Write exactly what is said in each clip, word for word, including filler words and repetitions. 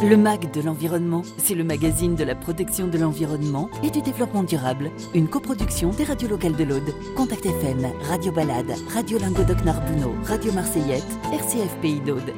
Le M A G de l'environnement, c'est le magazine de la protection de l'environnement et du développement durable. Une coproduction des radios locales de l'Aude. Contact F M, Radio Balade, Radio Languedoc-Narbonneau, Radio Marseillette, R C F Pays d'Aude.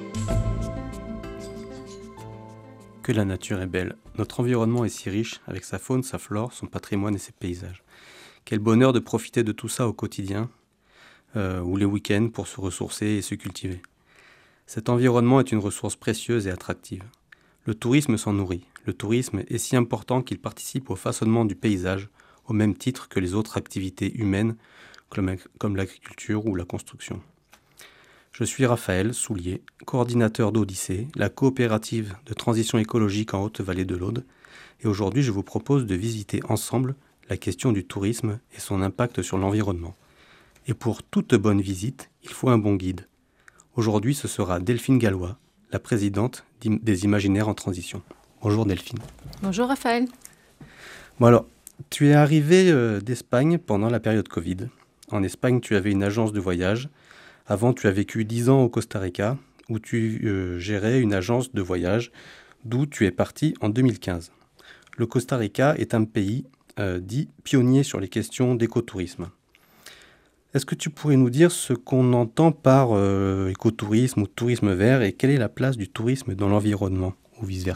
Que la nature est belle. Notre environnement est si riche, avec sa faune, sa flore, son patrimoine et ses paysages. Quel bonheur de profiter de tout ça au quotidien, euh, ou les week-ends pour se ressourcer et se cultiver. Cet environnement est une ressource précieuse et attractive. Le tourisme s'en nourrit. Le tourisme est si important qu'il participe au façonnement du paysage, au même titre que les autres activités humaines, comme, comme l'agriculture ou la construction. Je suis Raphaël Soulier, coordinateur d'Odyssée, la coopérative de transition écologique en Haute-Vallée de l'Aude, et aujourd'hui je vous propose de visiter ensemble la question du tourisme et son impact sur l'environnement. Et pour toute bonne visite, il faut un bon guide. Aujourd'hui, ce sera Delphine Gallois, la présidente des Imaginaires en Transition. Bonjour Delphine. Bonjour Raphaël. Bon alors, tu es arrivée euh, d'Espagne pendant la période Covid. En Espagne, tu avais une agence de voyage. Avant, tu as vécu dix ans au Costa Rica, où tu euh, gérais une agence de voyage, d'où tu es partie en deux mille quinze. Le Costa Rica est un pays euh, dit pionnier sur les questions d'écotourisme. Est-ce que tu pourrais nous dire ce qu'on entend par euh, écotourisme ou tourisme vert et quelle est la place du tourisme dans l'environnement ou vice-versa ?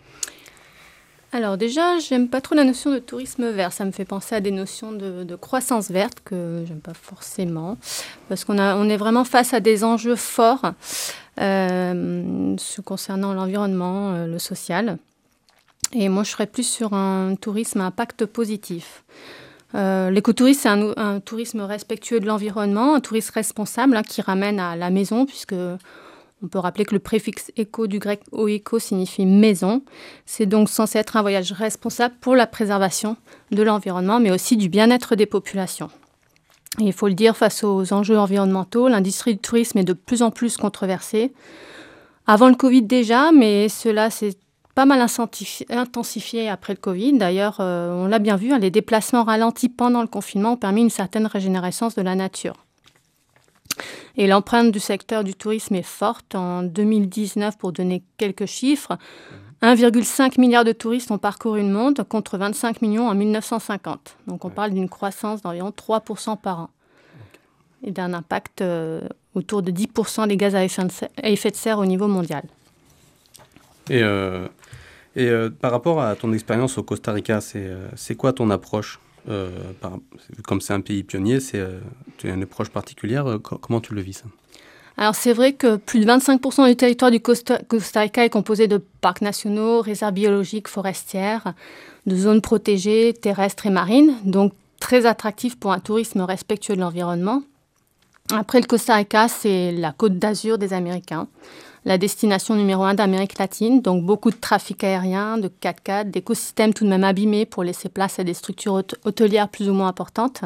Alors déjà, j'aime pas trop la notion de tourisme vert. Ça me fait penser à des notions de, de croissance verte que j'aime pas forcément parce qu'on a, on est vraiment face à des enjeux forts euh, concernant l'environnement, euh, le social. Et moi, je serais plus sur un tourisme à impact positif. Euh, l'écotourisme, c'est un, un tourisme respectueux de l'environnement, un tourisme responsable hein, qui ramène à la maison, puisque on peut rappeler que le préfixe éco du grec oiko signifie maison. C'est donc censé être un voyage responsable pour la préservation de l'environnement, mais aussi du bien-être des populations. Et il faut le dire, face aux enjeux environnementaux, l'industrie du tourisme est de plus en plus controversée. Avant le Covid déjà, mais cela s'est pas mal intensifié après le Covid. D'ailleurs, euh, on l'a bien vu, hein, les déplacements ralentis pendant le confinement ont permis une certaine régénérescence de la nature. Et l'empreinte du secteur du tourisme est forte. En deux mille dix-neuf, pour donner quelques chiffres, un virgule cinq milliard de touristes ont parcouru le monde contre vingt-cinq millions en mille neuf cent cinquante. Donc on parle d'une croissance d'environ trois pour cent par an et d'un impact euh, autour de dix pour cent des gaz à effet de serre au niveau mondial. Et, euh, et euh, par rapport à ton expérience au Costa Rica, c'est, euh, c'est quoi ton approche euh, par, comme c'est un pays pionnier, c'est, euh, tu as une approche particulière. Euh, comment tu le vis ça ? Alors c'est vrai que plus de vingt-cinq pour cent du territoire du Costa, Costa Rica est composé de parcs nationaux, réserves biologiques, forestières, de zones protégées, terrestres et marines, donc très attractif pour un tourisme respectueux de l'environnement. Après le Costa Rica, c'est la Côte d'Azur des Américains, la destination numéro un d'Amérique latine, donc beaucoup de trafic aérien, de quatre-quatre, d'écosystèmes tout de même abîmés pour laisser place à des structures hôte- hôtelières plus ou moins importantes.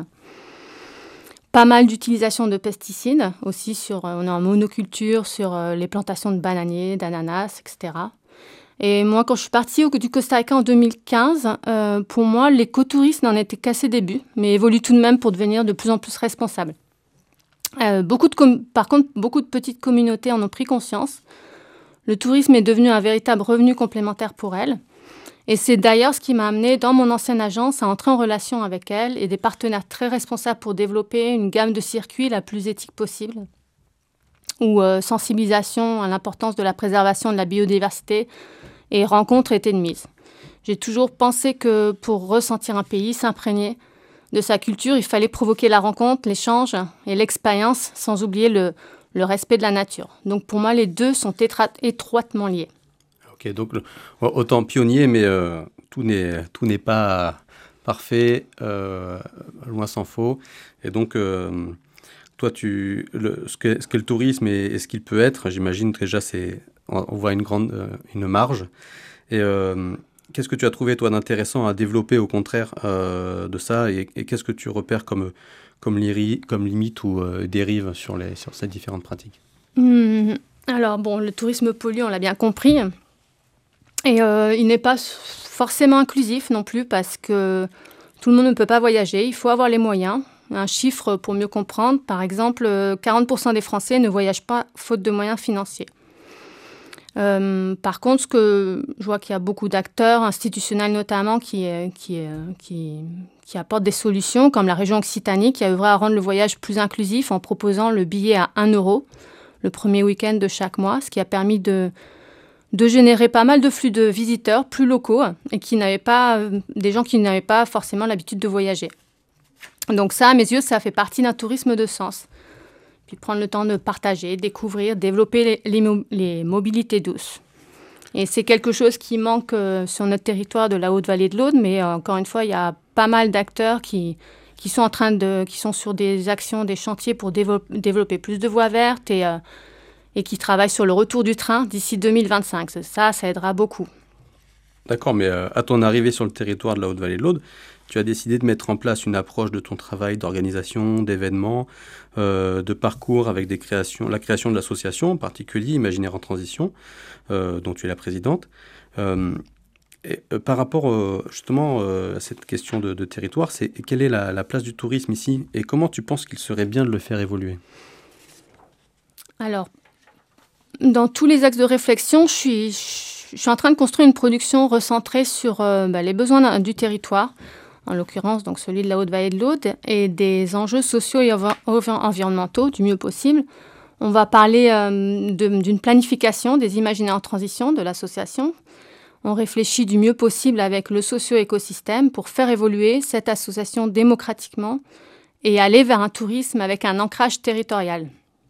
Pas mal d'utilisation de pesticides, aussi sur, on est en monoculture sur les plantations de bananiers, d'ananas, et cetera. Et moi, quand je suis partie au, du Costa Rica en deux mille quinze, euh, pour moi, l'écotourisme n'en était qu'à ses débuts, mais évolue tout de même pour devenir de plus en plus responsable. Euh, beaucoup de com- par contre, beaucoup de petites communautés en ont pris conscience. Le tourisme est devenu un véritable revenu complémentaire pour elles. Et c'est d'ailleurs ce qui m'a amenée dans mon ancienne agence à entrer en relation avec elles et des partenaires très responsables pour développer une gamme de circuits la plus éthique possible, où euh, sensibilisation à l'importance de la préservation de la biodiversité et rencontres étaient de mise. J'ai toujours pensé que pour ressentir un pays, s'imprégner de sa culture, il fallait provoquer la rencontre, l'échange et l'expérience, sans oublier le, le respect de la nature. Donc pour moi, les deux sont étra- étroitement liés. Ok, donc le, autant pionnier, mais euh, tout, n'est, tout n'est pas parfait, euh, loin s'en faut. Et donc, euh, toi, tu, le, ce, que, ce qu'est le tourisme et, et ce qu'il peut être, j'imagine déjà, c'est, on, on voit une grande euh, une marge. Et euh, qu'est-ce que tu as trouvé, toi, d'intéressant à développer, au contraire, euh, de ça et, et qu'est-ce que tu repères comme, comme, liri, comme limite ou euh, dérive sur, les, sur ces différentes pratiques ? Mmh, alors, bon, le tourisme polluant, on l'a bien compris. Et euh, il n'est pas forcément inclusif non plus parce que tout le monde ne peut pas voyager. Il faut avoir les moyens. Un chiffre pour mieux comprendre, par exemple, quarante pour cent des Français ne voyagent pas faute de moyens financiers. Euh, par contre, ce que je vois qu'il y a beaucoup d'acteurs, institutionnels notamment, qui, qui, qui, qui apportent des solutions, comme la région Occitanie, qui a œuvré à rendre le voyage plus inclusif en proposant le billet à un euro le premier week-end de chaque mois, ce qui a permis de, de générer pas mal de flux de visiteurs plus locaux et qui n'avaient pas, des gens qui n'avaient pas forcément l'habitude de voyager. Donc ça, à mes yeux, ça fait partie d'un tourisme de sens. Puis prendre le temps de partager, découvrir, développer les, les, mo- les mobilités douces. Et c'est quelque chose qui manque euh, sur notre territoire de la Haute-Vallée de l'Aude, mais euh, encore une fois, il y a pas mal d'acteurs qui, qui sont en train de, qui sont sur des actions, des chantiers pour dévo- développer plus de voies vertes et, euh, et qui travaillent sur le retour du train d'ici deux mille vingt-cinq. Ça, ça aidera beaucoup. D'accord, mais euh, à ton arrivée sur le territoire de la Haute-Vallée de l'Aude, tu as décidé de mettre en place une approche de ton travail d'organisation, d'événements, euh, de parcours avec des créations, la création de l'association, en particulier Imaginaire en Transition, euh, dont tu es la présidente. Euh, et, euh, par rapport euh, justement euh, à cette question de, de territoire, c'est, quelle est la, la place du tourisme ici et comment tu penses qu'il serait bien de le faire évoluer ? Alors, dans tous les axes de réflexion, je suis, je suis en train de construire une production recentrée sur euh, bah, les besoins du territoire, en l'occurrence donc celui de la Haute-Vallée de l'Aude, et des enjeux sociaux et env- environnementaux du mieux possible. On va parler euh, de, d'une planification des imaginaires en transition de l'association. On réfléchit du mieux possible avec le socio-écosystème pour faire évoluer cette association démocratiquement et aller vers un tourisme avec un ancrage territorial.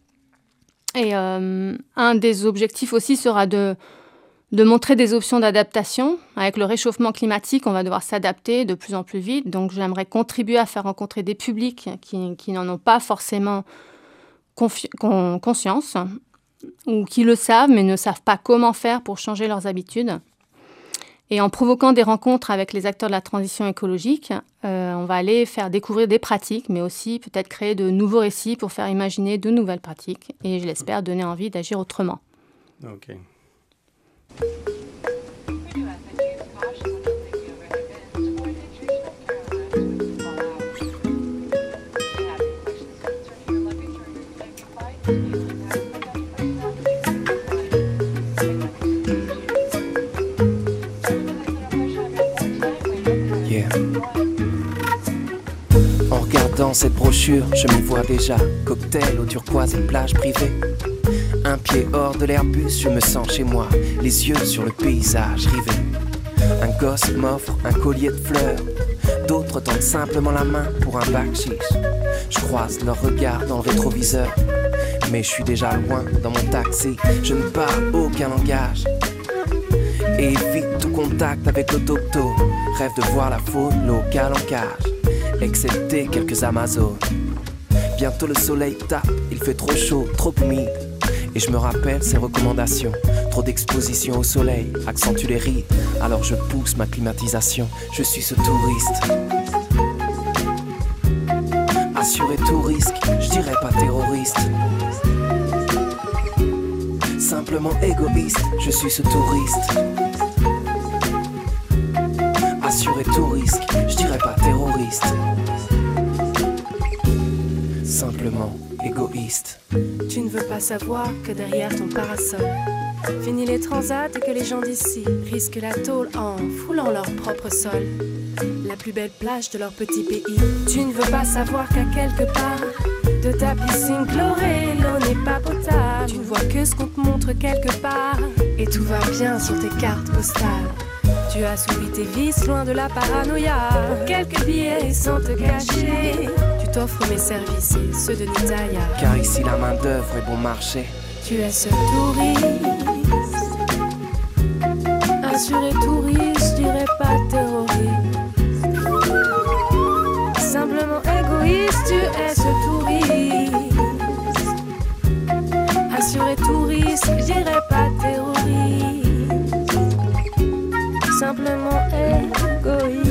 Et euh, un des objectifs aussi sera de de montrer des options d'adaptation. Avec le réchauffement climatique, on va devoir s'adapter de plus en plus vite. Donc, j'aimerais contribuer à faire rencontrer des publics qui, qui n'en ont pas forcément confi- con- conscience ou qui le savent, mais ne savent pas comment faire pour changer leurs habitudes. Et en provoquant des rencontres avec les acteurs de la transition écologique, euh, on va aller faire découvrir des pratiques, mais aussi peut-être créer de nouveaux récits pour faire imaginer de nouvelles pratiques. Et je l'espère donner envie d'agir autrement. Ok. Yeah. En regardant cette brochure, je m'y vois déjà. Cocktail aux turquoises et plage privée. Un pied hors de l'Airbus, je me sens chez moi, les yeux sur le paysage rivé. Un gosse m'offre un collier de fleurs, d'autres tendent simplement la main pour un bakshish. Je croise leur regard dans le rétroviseur, mais je suis déjà loin dans mon taxi. Je ne parle aucun langage et évite tout contact avec l'auto-auto. Rêve de voir la faune locale en cage, excepté quelques Amazones. Bientôt le soleil tape, il fait trop chaud, trop humide. Et je me rappelle ces recommandations. Trop d'exposition au soleil accentue les rides. Alors je pousse ma climatisation. Je suis ce touriste assuré tout risque, je dirais pas terroriste. Simplement égoïste, je suis ce touriste assuré tout risque, je dirais pas terroriste. Simplement égoïste. Tu ne veux pas savoir que derrière ton parasol, fini les transats et que les gens d'ici risquent la tôle en foulant leur propre sol, la plus belle plage de leur petit pays. Tu ne veux pas savoir qu'à quelque part de ta piscine chlorée, l'eau n'est pas potable. Tu ne vois que ce qu'on te montre quelque part et tout va bien sur tes cartes postales. Tu as soulevé tes vis loin de la paranoïa. Pour quelques billets sans te cacher, tu t'offres mes services et ceux de Nitaya. Car ici la main d'œuvre est bon marché. Tu es ce touriste, assuré touriste, je dirais pas terroriste. Simplement égoïste, tu es ce touriste, assuré touriste, je dirais pas terroriste. Simplement égoïste.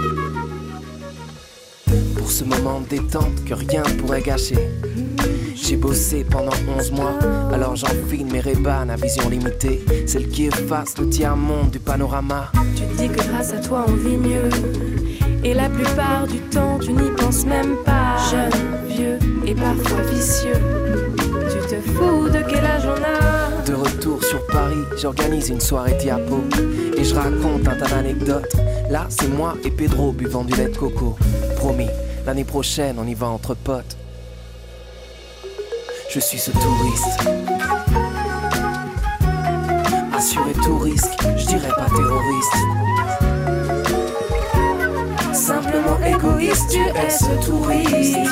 Pour ce moment de détente que rien ne pourrait gâcher, j'ai J'ai bossé pendant onze mois, alors j'enfile mes Ray-Ban à vision limitée, celle qui efface le tiers-monde du panorama. Tu te dis que grâce à toi on vit mieux, et la plupart du temps tu n'y penses même pas. Jeune, vieux et parfois vicieux, tu te fous de quel âge on a. De retour sur Paris, j'organise une soirée diapo, et je raconte un tas d'anecdotes. Là c'est moi et Pedro buvant du lait de coco. Promis, l'année prochaine on y va entre potes. Je suis ce touriste, assuré tout risque, je dirais pas terroriste. Simplement égoïste, tu es ce touriste.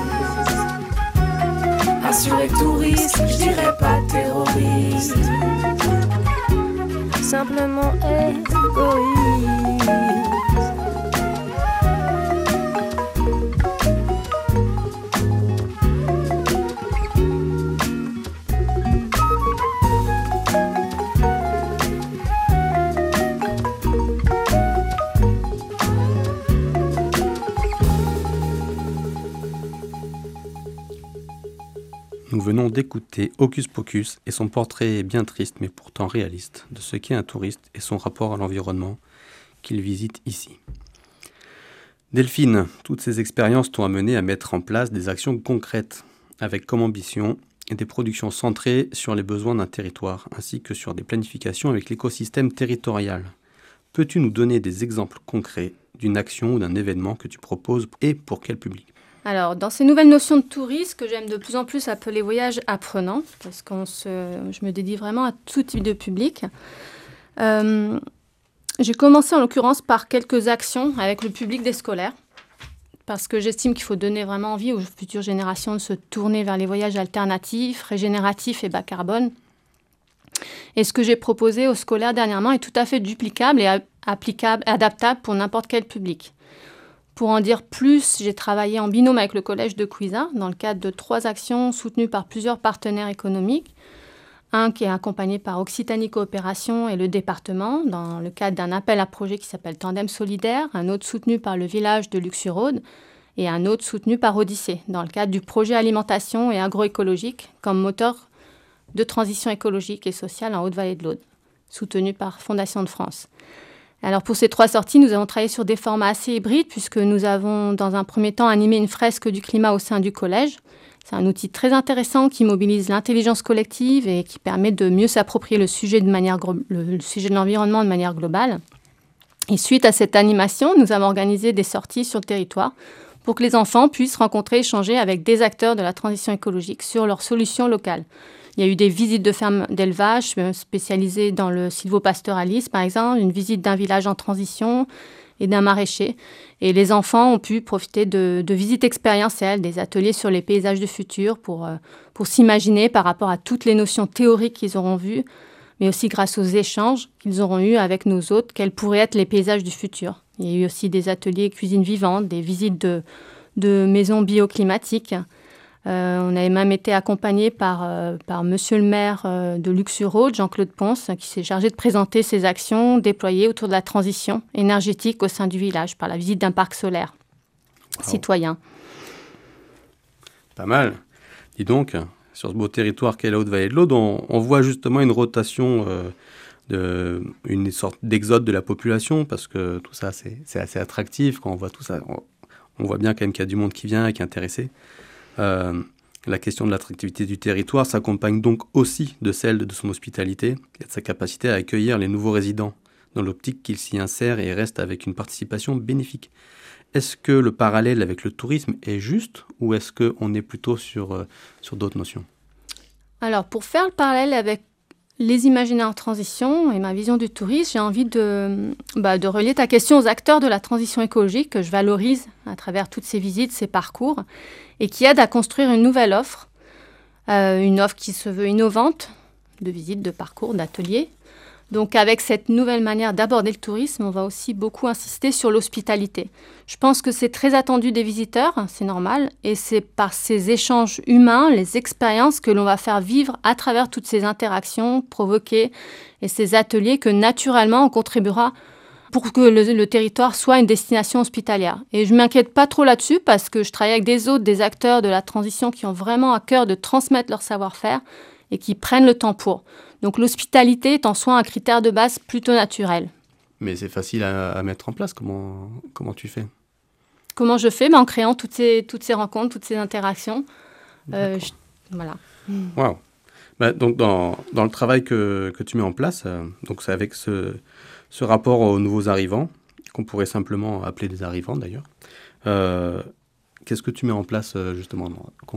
Assuré tout risque, je dirais pas terroriste. Simplement égoïste. Nous venons d'écouter Hocus Pocus et son portrait bien triste mais pourtant réaliste de ce qu'est un touriste et son rapport à l'environnement qu'il visite ici. Delphine, toutes ces expériences t'ont amené à mettre en place des actions concrètes avec comme ambition des productions centrées sur les besoins d'un territoire ainsi que sur des planifications avec l'écosystème territorial. Peux-tu nous donner des exemples concrets d'une action ou d'un événement que tu proposes et pour quel public ? Alors, dans ces nouvelles notions de tourisme que j'aime de plus en plus appeler voyage apprenant, parce que je me dédie vraiment à tout type de public, euh, j'ai commencé en l'occurrence par quelques actions avec le public des scolaires, parce que j'estime qu'il faut donner vraiment envie aux futures générations de se tourner vers les voyages alternatifs, régénératifs et bas carbone. Et ce que j'ai proposé aux scolaires dernièrement est tout à fait duplicable et applicable, adaptable pour n'importe quel public. Pour en dire plus, j'ai travaillé en binôme avec le collège de Cuisa dans le cadre de trois actions soutenues par plusieurs partenaires économiques. Un qui est accompagné par Occitanie Coopération et le département dans le cadre d'un appel à projet qui s'appelle Tandem Solidaire, un autre soutenu par le village de Luxuraude et un autre soutenu par Odyssée dans le cadre du projet alimentation et agroécologique comme moteur de transition écologique et sociale en Haute-Vallée de l'Aude, soutenu par Fondation de France. Alors pour ces trois sorties, nous avons travaillé sur des formats assez hybrides puisque nous avons dans un premier temps animé une fresque du climat au sein du collège. C'est un outil très intéressant qui mobilise l'intelligence collective et qui permet de mieux s'approprier le sujet de, manière gro- le, le sujet de l'environnement de manière globale. Et suite à cette animation, nous avons organisé des sorties sur le territoire pour que les enfants puissent rencontrer et échanger avec des acteurs de la transition écologique sur leurs solutions locales. Il y a eu des visites de fermes d'élevage spécialisées dans le sylvopastoralisme, par exemple, une visite d'un village en transition et d'un maraîcher. Et les enfants ont pu profiter de, de visites expérientielles, des ateliers sur les paysages du futur pour, pour s'imaginer par rapport à toutes les notions théoriques qu'ils auront vues, mais aussi grâce aux échanges qu'ils auront eus avec nos hôtes, quels pourraient être les paysages du futur. Il y a eu aussi des ateliers cuisine vivante, des visites de, de maisons bioclimatiques. Euh, on avait même été accompagné par, euh, par monsieur le maire euh, de Luxuraude, Jean-Claude Ponce, qui s'est chargé de présenter ses actions déployées autour de la transition énergétique au sein du village par la visite d'un parc solaire wow. citoyen. Pas mal. Dis donc, sur ce beau territoire qu'est la Haute-Vallée de l'Aude, on, on voit justement une rotation, euh, de, une sorte d'exode de la population, parce que tout ça, c'est, c'est assez attractif. Quand on voit tout ça, on, on voit bien quand même qu'il y a du monde qui vient et qui est intéressé. Euh, la question de l'attractivité du territoire s'accompagne donc aussi de celle de son hospitalité et de sa capacité à accueillir les nouveaux résidents dans l'optique qu'ils s'y insèrent et restent avec une participation bénéfique. Est-ce que le parallèle avec le tourisme est juste ou est-ce qu'on est plutôt sur, euh, sur d'autres notions ? Alors, pour faire le parallèle avec les imaginaires en transition et ma vision du tourisme, j'ai envie de, bah, de relier ta question aux acteurs de la transition écologique que je valorise à travers toutes ces visites, ces parcours, et qui aident à construire une nouvelle offre, euh, une offre qui se veut innovante, de visites, de parcours, d'ateliers. Donc avec cette nouvelle manière d'aborder le tourisme, on va aussi beaucoup insister sur l'hospitalité. Je pense que c'est très attendu des visiteurs, c'est normal, et c'est par ces échanges humains, les expériences que l'on va faire vivre à travers toutes ces interactions provoquées et ces ateliers que naturellement on contribuera pour que le, le territoire soit une destination hospitalière. Et je ne m'inquiète pas trop là-dessus parce que je travaille avec des autres, des acteurs de la transition qui ont vraiment à cœur de transmettre leur savoir-faire et qui prennent le temps pour. Donc l'hospitalité est en soi un critère de base plutôt naturel. Mais c'est facile à, à mettre en place. Comment, comment tu fais ? Comment je fais ? Ben, en créant toutes ces, toutes ces rencontres, toutes ces interactions. Euh, je, voilà. Waouh. Bah, donc dans, dans le travail que, que tu mets en place, euh, donc c'est avec ce, ce rapport aux nouveaux arrivants, qu'on pourrait simplement appeler des arrivants d'ailleurs, euh, qu'est-ce que tu mets en place euh, justement concrètement ?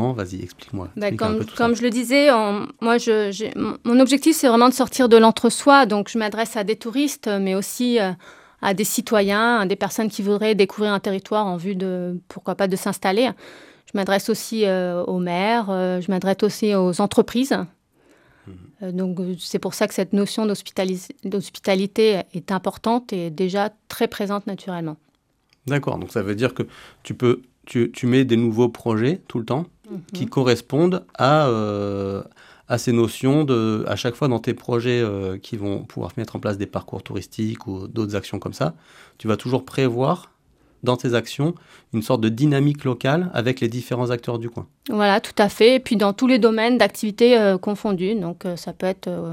Vas-y, explique-moi. Ben, Explique comme un peu tout comme ça. je le disais, en, moi, je, j'ai, mon, mon objectif, c'est vraiment de sortir de l'entre-soi. Donc, je m'adresse à des touristes, mais aussi euh, à des citoyens, à des personnes qui voudraient découvrir un territoire en vue de, pourquoi pas, de s'installer. Je m'adresse aussi euh, aux maires, euh, je m'adresse aussi aux entreprises. Mmh. Euh, donc, c'est pour ça que cette notion d'hospitalis- d'hospitalité est importante et déjà très présente naturellement. D'accord, donc ça veut dire que tu peux, tu, tu mets des nouveaux projets tout le temps mmh. qui correspondent à, euh, à ces notions de, à chaque fois dans tes projets euh, qui vont pouvoir mettre en place des parcours touristiques ou d'autres actions comme ça, tu vas toujours prévoir dans tes actions une sorte de dynamique locale avec les différents acteurs du coin. Voilà, tout à fait. Et puis dans tous les domaines d'activité euh, confondus. Donc euh, ça peut être... Euh,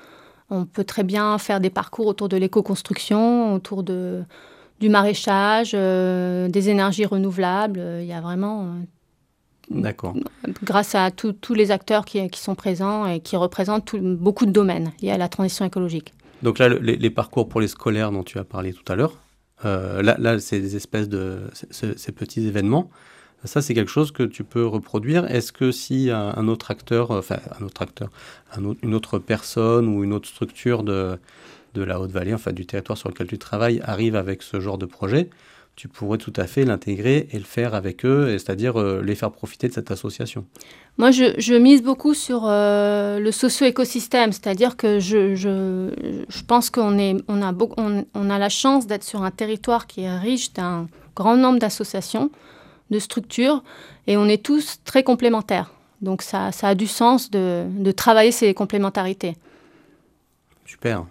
on peut très bien faire des parcours autour de l'éco-construction, autour de, du maraîchage, euh, des énergies renouvelables. Il y a vraiment... Euh, D'accord. Grâce à tous les acteurs qui, qui sont présents et qui représentent tout, beaucoup de domaines liés à la transition écologique. Donc là, les, les parcours pour les scolaires dont tu as parlé tout à l'heure, Euh, là, là, c'est des espèces de ces, ces petits événements. Ça, c'est quelque chose que tu peux reproduire. Est-ce que si un, un autre acteur, enfin un autre acteur, un autre, une autre personne ou une autre structure de, de la Haute-Vallée, enfin du territoire sur lequel tu travailles, arrive avec ce genre de projet, tu pourrais tout à fait l'intégrer et le faire avec eux, et c'est-à-dire euh, les faire profiter de cette association. Moi, je, je mise beaucoup sur euh, le socio-écosystème, c'est-à-dire que je, je, je pense qu'on est, on a, beaucoup, on, on a la chance d'être sur un territoire qui est riche d'un grand nombre d'associations, de structures, et on est tous très complémentaires. Donc ça, ça a du sens de, de travailler ces complémentarités. Super.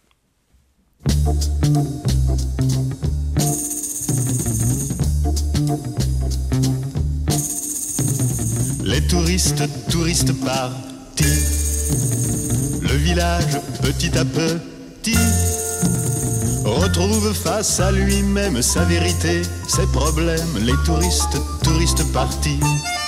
Les touristes, touristes partis. Le village, petit à petit, retrouve face à lui-même sa vérité, ses problèmes. Les touristes, touristes partis.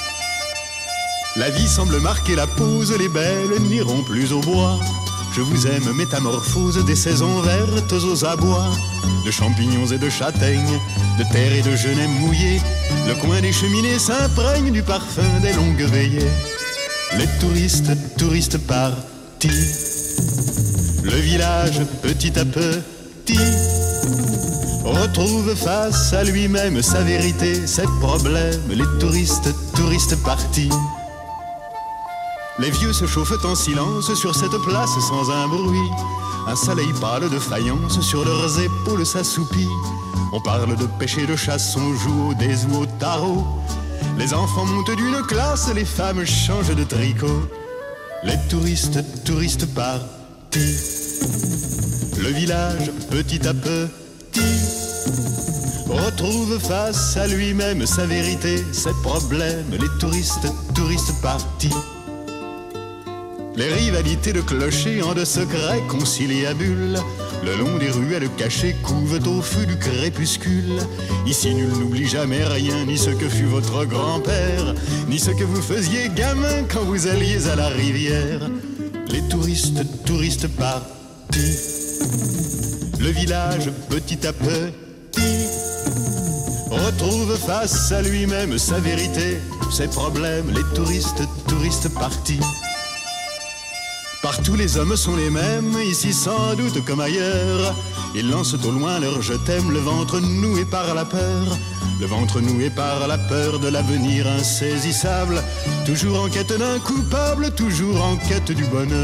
La vie semble marquer la pause, les belles n'iront plus au bois. Je vous aime, métamorphose des saisons vertes aux abois, de champignons et de châtaignes, de terre et de genêts mouillés. Le coin des cheminées s'imprègne du parfum des longues veillées. Les touristes, touristes partis. Le village, petit à petit, retrouve face à lui-même sa vérité, ses problèmes. Les touristes, touristes partis. Les vieux se chauffent en silence sur cette place sans un bruit. Un soleil pâle de faïence sur leurs épaules s'assoupit. On parle de pêche et de chasse, on joue au dés ou au tarot. Les enfants montent d'une classe, les femmes changent de tricot. Les touristes, touristes partis. Le village, petit à petit, retrouve face à lui-même sa vérité, ses problèmes. Les touristes, touristes partis. Les rivalités de clochers en de secrets conciliabules, le long des ruelles cachées couvent au feu du crépuscule. Ici nul n'oublie jamais rien, ni ce que fut votre grand-père, ni ce que vous faisiez gamin quand vous alliez à la rivière. Les touristes, touristes partis. Le village, petit à petit, retrouve face à lui-même sa vérité, ses problèmes. Les touristes, touristes partis. Partout les hommes sont les mêmes, ici sans doute comme ailleurs. Ils lancent au loin leur je t'aime, le ventre noué par la peur. Le ventre noué par la peur de l'avenir insaisissable. Toujours en quête d'un coupable, toujours en quête du bonheur.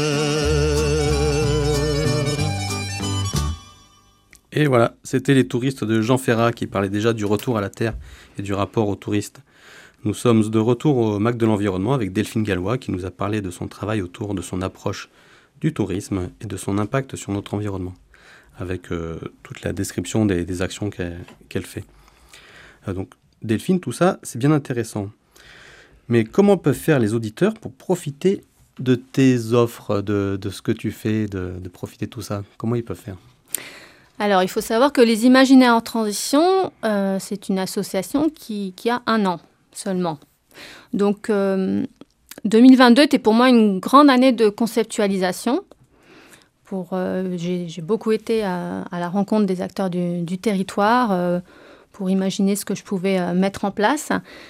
Et voilà, c'était les touristes de Jean Ferrat qui parlaient déjà du retour à la terre et du rapport aux touristes. Nous sommes de retour au M A C de l'environnement avec Delphine Gallois qui nous a parlé de son travail autour de son approche du tourisme et de son impact sur notre environnement. avec euh, toute la description des, des actions qu'elle, qu'elle fait. Euh, donc, Delphine, tout ça, c'est bien intéressant. Mais comment peuvent faire les auditeurs pour profiter de tes offres, de, de ce que tu fais, de, de profiter de tout ça? Comment ils peuvent faire? Alors, il faut savoir que les Imaginaires en transition, euh, c'est une association qui, qui a un an seulement. Donc, euh, deux mille vingt-deux était pour moi une grande année de conceptualisation. Pour, euh, j'ai, j'ai beaucoup été à, à la rencontre des acteurs du, du territoire euh, pour imaginer ce que je pouvais euh, mettre en place.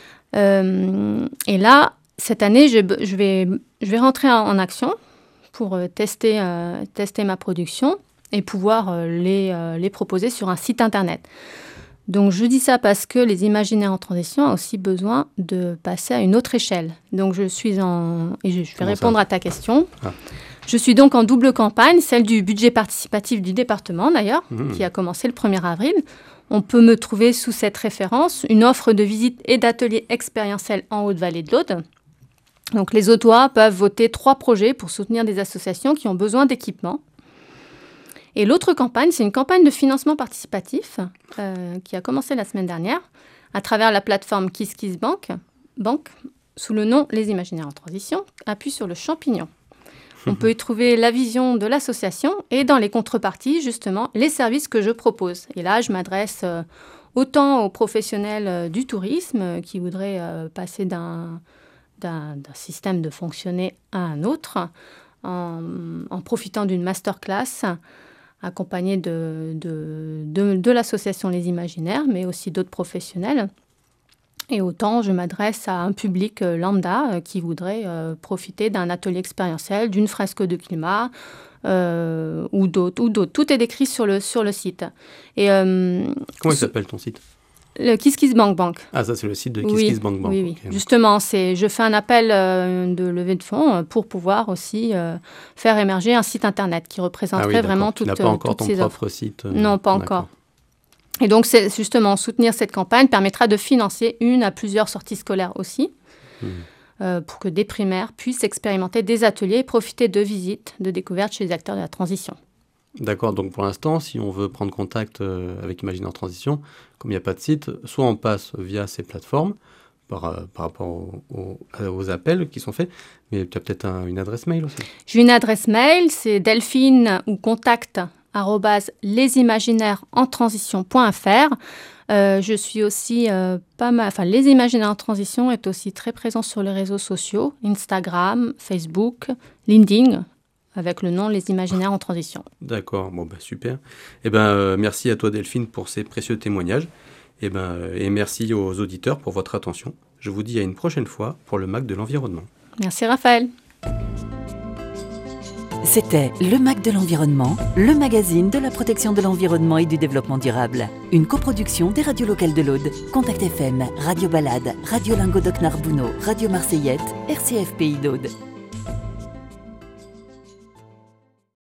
Euh, et là, cette année, je, je, vais, je vais rentrer en, en action pour euh, tester, euh, tester ma production et pouvoir euh, les, euh, les proposer sur un site internet. Donc, je dis ça parce que les Imaginaires en transition ont aussi besoin de passer à une autre échelle. Donc, je suis en... Et je, je vais Comment répondre ça à ta question. Ah. Je suis donc en double campagne, celle du budget participatif du département, d'ailleurs, Mmh. qui a commencé le premier avril. On peut me trouver sous cette référence une offre de visite et d'ateliers expérientiels en Haute-Vallée de l'Aude. Donc, les Audois peuvent voter trois projets pour soutenir des associations qui ont besoin d'équipements. Et l'autre campagne, c'est une campagne de financement participatif euh, qui a commencé la semaine dernière à travers la plateforme KissKissBank, Bank, sous le nom Les Imaginaires en transition, appuie sur le champignon. On peut y trouver la vision de l'association et dans les contreparties, justement, les services que je propose. Et là, je m'adresse euh, autant aux professionnels euh, du tourisme euh, qui voudraient euh, passer d'un, d'un, d'un système de fonctionner à un autre en, en profitant d'une masterclass accompagnée de, de, de, de l'association Les Imaginaires, mais aussi d'autres professionnels. Et autant, je m'adresse à un public euh, lambda euh, qui voudrait euh, profiter d'un atelier expérientiel, d'une fresque de climat euh, ou d'autres, ou d'autres. Tout est décrit sur le, sur le site. Et, euh, Comment il s'appelle ton site? Le KissKissBank Bank. Ah, ça, c'est le site de Oui, KissKissBank Bank. oui, oui. Okay. Justement, c'est, je fais un appel euh, de levée de fonds pour pouvoir aussi euh, faire émerger un site internet qui représenterait Ah oui, vraiment tu toutes, n'as pas encore toutes ton ces propre offres. site euh, Non, pas d'accord. encore. Et donc, c'est justement, soutenir cette campagne permettra de financer une à plusieurs sorties scolaires aussi, mmh. euh, pour que des primaires puissent expérimenter des ateliers et profiter de visites, de découvertes chez les acteurs de la transition. D'accord, donc pour l'instant, si on veut prendre contact euh, avec Imaginaires en transition, comme il n'y a pas de site, soit on passe via ces plateformes, par, euh, par rapport au, au, aux appels qui sont faits, mais tu as peut-être un, une adresse mail aussi. J'ai une adresse mail, c'est delphine ou contact arobase lesimaginaires en transition point f r. Euh, je suis aussi euh, pas mal... Enfin, Les Imaginaires en transition est aussi très présent sur les réseaux sociaux, Instagram, Facebook, LinkedIn, avec le nom Les Imaginaires en transition. D'accord, bon bah super. Eh ben, euh, merci à toi Delphine pour ces précieux témoignages. Et, ben, euh, et merci aux auditeurs pour votre attention. Je vous dis à une prochaine fois pour le Mac de l'environnement. Merci Raphaël. C'était Le Mac de l'environnement, le magazine de la protection de l'environnement et du développement durable. Une coproduction des radios locales de l'Aude, Contact F M, Radio Balade, Radio Languedoc Narbonneau, Radio Marseillette, R C F Pays d'Aude.